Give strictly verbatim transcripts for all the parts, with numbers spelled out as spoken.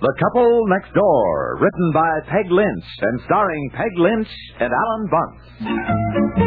The Couple Next Door, written by Peg Lynch and starring Peg Lynch and Alan Bunce.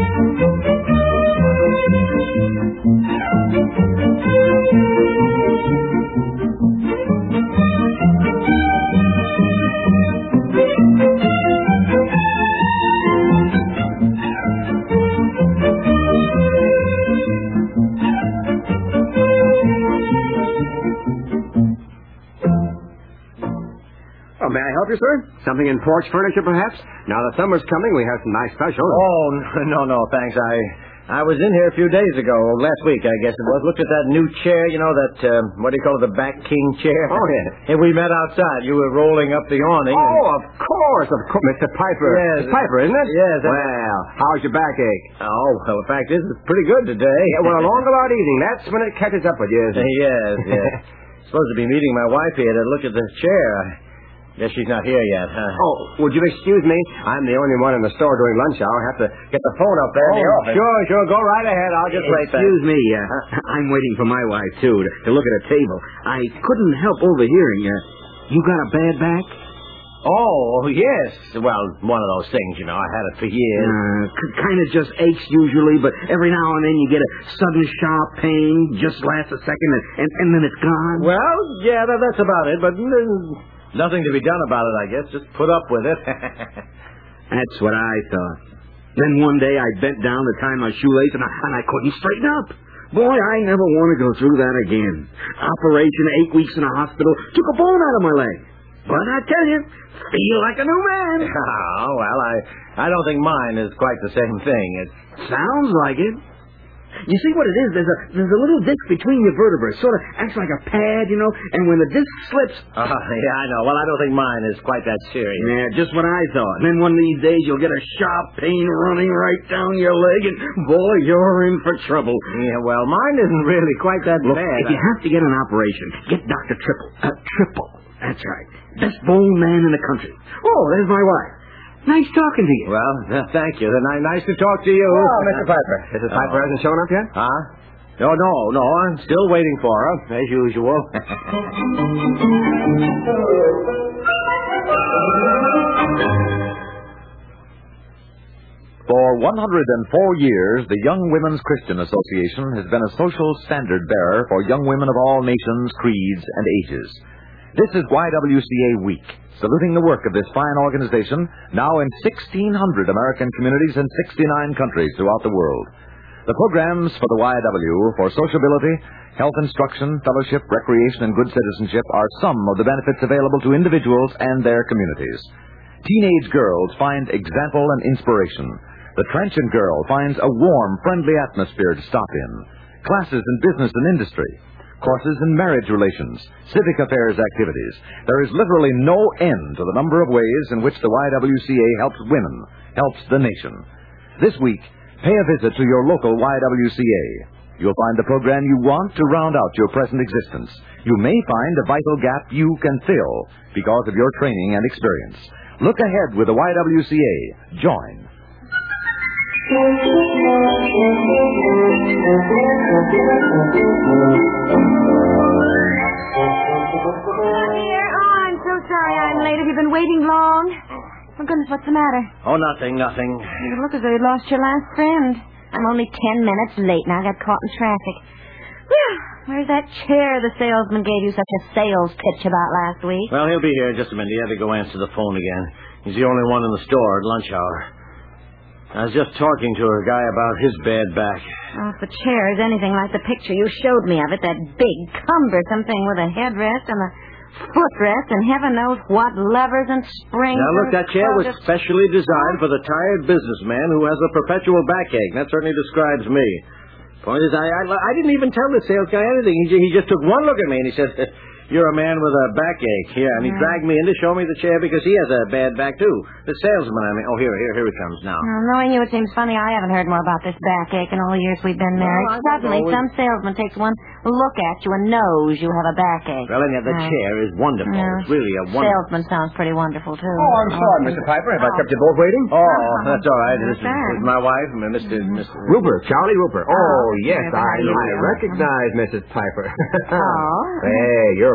Oh, may I help you, sir? Something in porch furniture, perhaps? Now the summer's coming, we have some nice specials. Oh, no, no, thanks. I I was in here a few days ago, last week, I guess it was. Looked at that new chair, you know, that, uh, what do you call it, the back king chair? Oh, yeah. And we met outside. You were rolling up the awning. Oh, and... of course, of course. Mister Piper. Yes. Mister Piper, isn't it? Yes. That... Well, how's your backache? Oh, well, the fact is, it's pretty good today. Yeah, well, along about evening, that's when it catches up with you, isn't it? Yes, yes. Supposed to be meeting my wife here to look at the chair. Guess she's not here yet, huh? Oh, would you excuse me? I'm the only one in the store during lunch hour. I have to get the phone up there in the Oh, office. sure, sure. Go right ahead. I'll just wait there. Excuse me, uh, I'm waiting for my wife, too, to, to look at a table. I couldn't help overhearing you. You got a bad back? Oh, yes. Well, one of those things, you know. I had it for years. Uh, c- kind of just aches usually, but every now and then you get a sudden sharp pain, just lasts a second, and, and, and then it's gone. Well, yeah, that, that's about it, but mm, nothing to be done about it, I guess. Just put up with it. That's what I thought. Then one day I bent down to tie my shoelace, and I, and I couldn't straighten up. Boy, I never want to go through that again. Operation, eight weeks in a hospital, took a bone out of my leg. But I tell you, feel like a new man. Oh, well, I, I don't think mine is quite the same thing. It sounds like it. You see what it is? There's a there's a little disc between your vertebrae. Sort of acts like a pad, you know, and when the disc slips... Uh, yeah, I know. Well, I don't think mine is quite that serious. Yeah, just what I thought. And then one of these days you'll get a sharp pain running right down your leg, and boy, you're in for trouble. Yeah, well, mine isn't really quite that Look, bad. if you have to get an operation, get Doctor Triple. Uh, Triple. That's right. Best bone man in the country. Oh, there's my wife. Nice talking to you. Well, uh, thank you. Then nice to talk to you. Oh, Mister Piper. Missus Oh. Piper hasn't shown up yet? Huh? No, no, no. I'm still waiting for her, as usual. For one hundred four years, the Young Women's Christian Association has been a social standard bearer for young women of all nations, creeds, and ages. This is Y W C A Week, saluting the work of this fine organization, now in sixteen hundred American communities in sixty-nine countries throughout the world. The programs for the Y W for sociability, health instruction, fellowship, recreation, and good citizenship are some of the benefits available to individuals and their communities. Teenage girls find example and inspiration. The transient girl finds a warm, friendly atmosphere to stop in. Classes in business and industry. Courses in marriage relations, civic affairs activities. There is literally no end to the number of ways in which the Y W C A helps women, helps the nation. This week, pay a visit to your local Y W C A. You'll find the program you want to round out your present existence. You may find a vital gap you can fill because of your training and experience. Look ahead with the Y W C A. Join. Here, oh, I'm so sorry I'm late. Have you been waiting long? Oh, goodness, what's the matter? Oh, nothing, nothing. You look as though you lost your last friend. I'm only ten minutes late now. I got caught in traffic. Well, where's that chair the salesman gave you such a sales pitch about last week? Well, he'll be here in just a minute. He had to go answer the phone again. He's the only one in the store at lunch hour. I was just talking to a guy about his bad back. Oh, if the chair is anything like the picture you showed me of it, that big, cumbersome thing with a headrest and a footrest and heaven knows what levers and springs. Now, look, that chair was specially designed for the tired businessman who has a perpetual backache. That certainly describes me. Point is, I, I, I didn't even tell the sales guy anything. He, he just took one look at me and he said, "You're a man with a backache." Yeah, and he dragged me in to show me the chair because he has a bad back, too. The salesman, I mean. Oh, here, here, here he comes now. Well, knowing you, it seems funny I haven't heard more about this backache in all the years we've been married. Well, Suddenly, always... some salesman takes one look at you and knows you have a backache. Well, anyhow, the uh, chair is wonderful. Yeah. It's really a wonderful... Salesman sounds pretty wonderful, too. Oh, I'm sorry, Mister Piper. Have I kept you both waiting? Oh, that's all right. This is, Sure. this is my wife, Mister Mister Rupert, Charlie Rupert. Oh, yes, Rupert, I, how do you I do? recognize Missus Piper. Oh. Hey, you're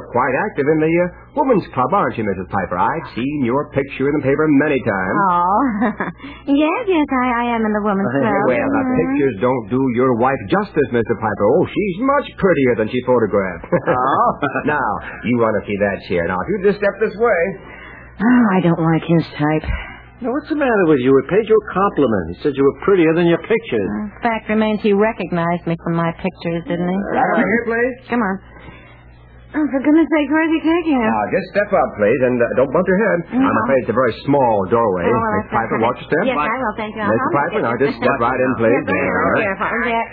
you're quite active in the uh, Women's Club, aren't you, Missus Piper? I've seen your picture in the paper many times. Oh, yes, yes, I, I am in the Women's Club. Well, the Mhm. pictures don't do your wife justice, Mister Piper. Oh, she's much prettier than she photographed. Oh. Now, you want to see that chair. Now, if you just step this way. Oh, I don't like his type. Now, what's the matter with you? He paid you a compliment. He said you were prettier than your pictures. Uh, fact remains he recognized me from my pictures, didn't he? Right over here, please. Come on. Oh, for goodness sake, where's he taking us? Now, just step up, please, and uh, don't bump your head. No. I'm afraid it's a very small doorway. Oh, well, Miss that's Piper, okay. watch your step. Yes, I will, thank you. Mister I'll Piper, get now it. just step right in, please. Yes, I will. There. Careful. There.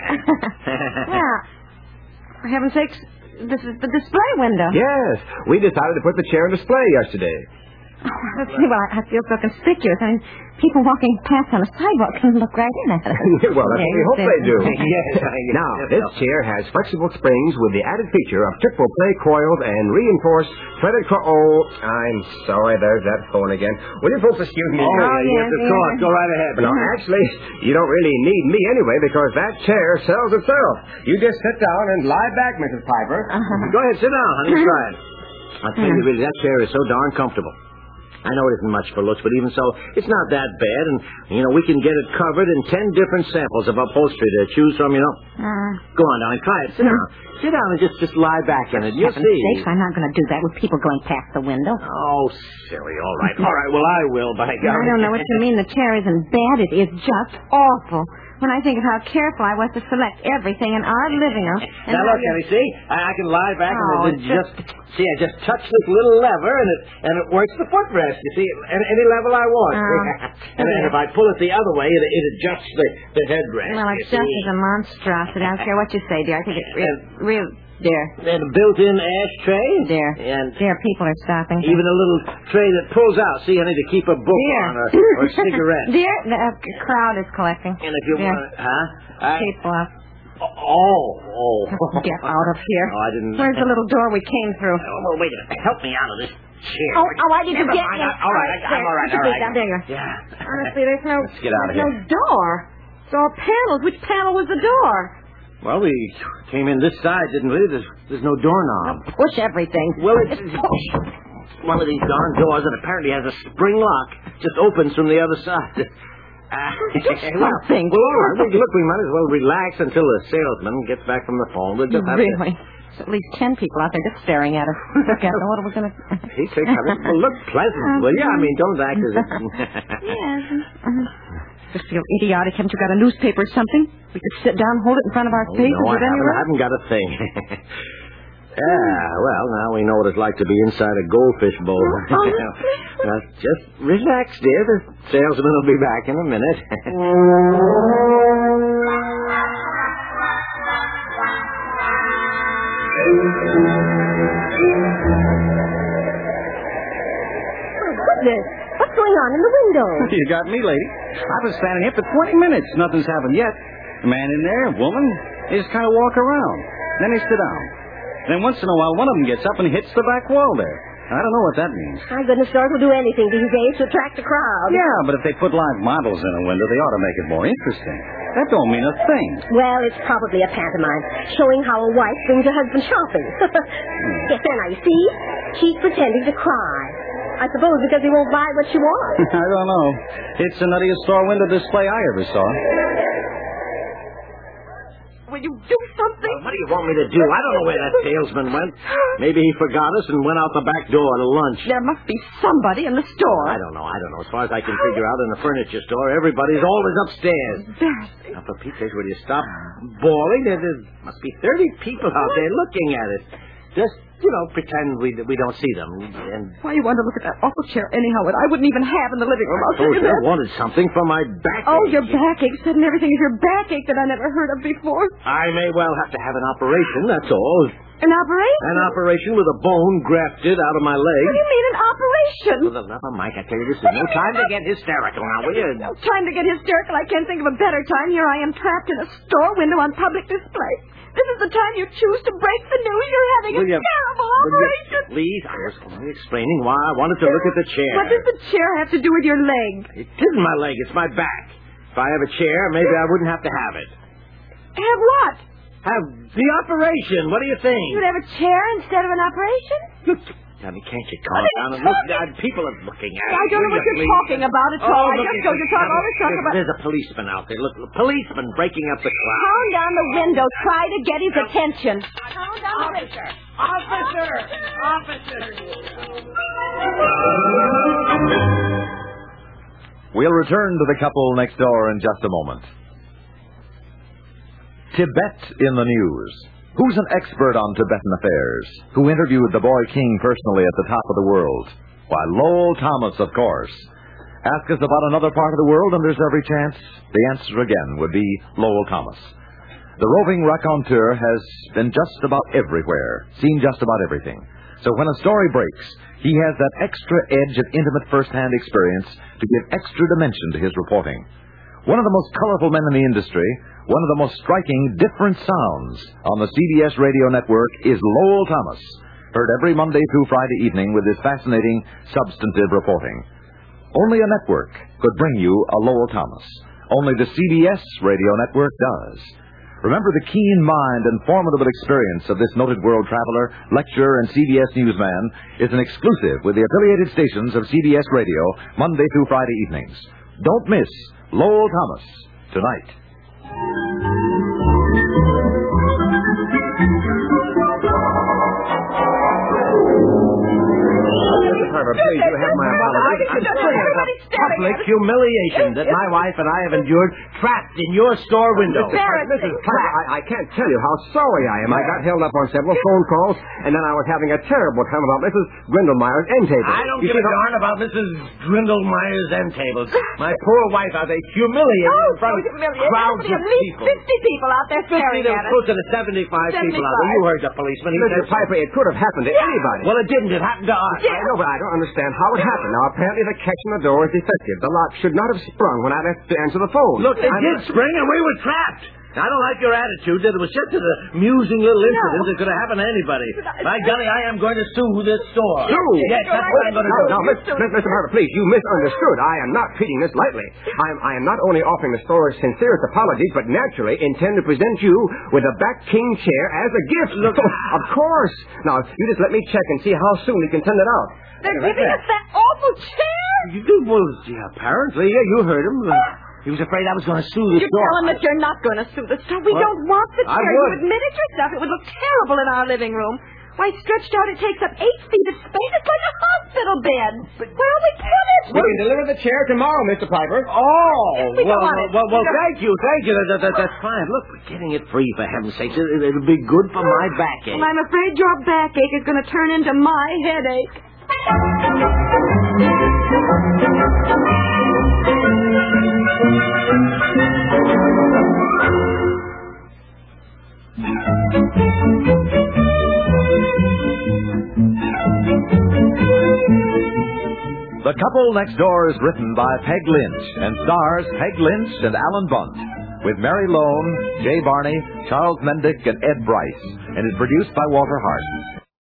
Well, for heaven's sakes, this is the display window. Yes, we decided to put the chair on display yesterday. Oh, well, I feel so conspicuous. I mean, people walking past on the sidewalk can look right in at us. Well, that's what we hope they do. Yes, I guess. Now, this chair has flexible springs with the added feature of triple play coils and reinforced threaded co- Oh, I'm sorry, there's that phone again. Will you folks excuse me? Oh, Oh, yeah, yes, yes, of yes. course. Go right ahead. No, actually, you don't really need me anyway because that chair sells itself. You just sit down and lie back, Missus Piper. Uh-huh. Go ahead, sit down, honey. Try it. I tell you, really, that chair is so darn comfortable. I know it isn't much for looks, but even so, it's not that bad. And, you know, we can get it covered in ten different samples of upholstery to choose from, you know. Uh, Go on, darling, try it. Sit down. Sit down and just, just lie back in it. You'll heaven's see. sakes, I'm not going to do that with people going past the window. Oh, silly. All right. All right, well, I will, by God. I don't know what you mean. The chair isn't bad. It is just awful. When I think of how careful I was to select everything in our living room. And Now, how look, you- Henry, see? I, I can lie back Oh, and it it's just, see, I just touch this little lever and it and it works the footrest, you see, at any level I want. Oh. and then if I pull it the other way, it, it adjusts the, the headrest. Well, you it's just see. as a monstrosity. I don't care what you say, dear. I think it's real, real dear. And a built-in ashtray. Dear. And Dear, people are stopping. even a little tray that pulls out, see, honey, to keep a book Dear. on or, or a cigarette. Dear, the uh, crowd is collecting. And if you Dear. want, huh? I, People are. oh, oh. Get out of here. Oh, I didn't. Where's the little door we came through? Oh, well, wait a minute. Help me out of this chair. Oh, oh, why did you Never get mind. me? I- All right, I- I'm all right. There, All right. down there you are. Yeah. Honestly, there's no, Let's get out of there's no door. It's all panels. Which panel was the door? Well, we came in this side, didn't we? There's, there's no doorknob. Push everything. Well, it's, Just push. one of these darn doors that apparently has a spring lock. Just opens from the other side. Uh, Do well, something. well, all right. Well, look, we might as well relax until the salesman gets back from the phone. We'll just have Really? There's at least ten people out there just staring at us. Look at them. What are we going to... to... He says, well, look pleasant, will you? I mean, don't act as if... Yes. Uh, just feel idiotic. Haven't you got a newspaper or something? We could sit down, hold it in front of our Oh, faces no, at I any haven't, I rate. haven't got a thing. Yeah, well, now we know what it's like to be inside a goldfish bowl. Now, just relax, dear. The salesman will be back in a minute. What's this? What's going on in the window? You got me, lady. I've been standing here for twenty minutes. Nothing's happened yet. A man in there, a woman, they just kind of walk around. Then they sit down. Then once in a while, one of them gets up and hits the back wall there. I don't know what that means. My goodness, stores will do anything these days to attract a crowd. Yeah, but if they put live models in a window, they ought to make it more interesting. That don't mean a thing. Well, it's probably a pantomime, showing how a wife brings her husband shopping. Yes, there now, you see? She's pretending to cry. I suppose because he won't buy what she wants. I don't know. It's the nuttiest store window display I ever saw. Will you do something? What do you want me to do? I don't know where that salesman went. Maybe he forgot us and went out the back door to lunch. There must be somebody in the store. I don't know. I don't know. As far as I can figure out, in the furniture store, everybody's always upstairs. Embarrassing. Now, for Pete's sake, will you stop bawling? There, there must be thirty people out there looking at it. Just, you know, pretend we we don't see them. And Why you want to look at that awful chair anyhow that I wouldn't even have in the living room? I'll oh, tell you I that. wanted something for my back. Oh, your backache. Sudden everything is your backache that I never heard of before. I may well have to have an operation, that's all. An operation? An operation with a bone grafted out of my leg. What do you mean an operation? Well, never mind. I tell you, this is no time to get hysterical now, will you? No time to get hysterical. I can't think of a better time. Here I am trapped in a store window on public display. This is the time you choose to break the news you're having Will a you- terrible will you operation. Please, I was only explaining why I wanted to look at the chair. What does the chair have to do with your leg? It isn't my leg, it's my back. If I have a chair, maybe I wouldn't have to have it. Have what? have the operation. What do you think? You'd have a chair instead of an operation? Look, Tommy, can't you calm down and look? Uh, people are looking at you. I don't know what you're please? talking about at all. Oh, I look, just told you to talk all this talk there's, about... There's a policeman out there. Look, a policeman breaking up the crowd. Pound down the window. Try to get his attention. Pound down the window. Officer! Officer! We'll return to the couple next door in just a moment. Tibet in the news. Who's an expert on Tibetan affairs? Who interviewed the boy king personally at the top of the world? Why, Lowell Thomas, of course. Ask us about another part of the world, and there's every chance the answer again would be Lowell Thomas. The roving raconteur has been just about everywhere, seen just about everything. So when a story breaks, he has that extra edge of intimate first-hand experience to give extra dimension to his reporting. One of the most colorful men in the industry, one of the most striking different sounds on the C B S radio network is Lowell Thomas, heard every Monday through Friday evening with his fascinating, substantive reporting. Only a network could bring you a Lowell Thomas. Only the C B S radio network does. Remember, the keen mind and formidable experience of this noted world traveler, lecturer, and C B S newsman is an exclusive with the affiliated stations of C B S Radio Monday through Friday evenings. Don't miss Lowell Thomas tonight. However, please, you have my apologies. I'm sorry about Public humiliation that my wife and I have endured trapped in your store window. Missus Piper, I, I can't tell you how sorry I am. I got held up on several phone calls, and then I was having a terrible time about Missus Grindelmeyer's end table. I don't you give a darn about Missus Grindelmeyer's end tables. My poor wife out there humiliated Oh, in front of so humiliated. crowds At of least people. fifty people out there staring There at was us. close to the seventy-five people out there. You heard the policeman. He Missus said, Piper, it could have happened to anybody. well, it didn't. It happened to us. I know, but I don't understand how it happened. Now, apparently the catch in the door is defective. The lock should not have sprung when I left to answer the phone. Look, it I'm did not- spring and we were trapped. I don't like your attitude that it was just an amusing little incident that could have happened to anybody. By golly, I am going to sue this store. Sue? Yes, that's what I'm going to do. No, no, Miss- Miss- Mister Piper, please, you misunderstood. I am not treating this lightly. I am, I am not only offering the store's sincerest apologies, but naturally intend to present you with a back king chair as a gift. Look, of course. Now, you just let me check and see how soon we can send it out. They're giving us that awful chair. You do? Well, yeah, apparently. Yeah, you heard him. Uh, he was afraid I was going to sue the You store. tell him that you're not going to sue the store. We What? don't want the I chair. would. You admitted yourself. It would look terrible in our living room. Why, stretched out, it takes up eight feet of space. It's like a hospital bed. Where will we put it? We can deliver the chair tomorrow, Mister Piper. Oh, We well, don't want it. well, well, We don't- thank you, thank you. That, that, that, that's fine. Look, we're getting it free, for heaven's sake. It, it'll be good for my backache. Well, I'm afraid your backache is going to turn into my headache. The Couple Next Door is written by Peg Lynch and stars Peg Lynch and Alan Bunt, with Mary Lone, Jay Barney, Charles Mendick, and Ed Bryce, and is produced by Walter Hart.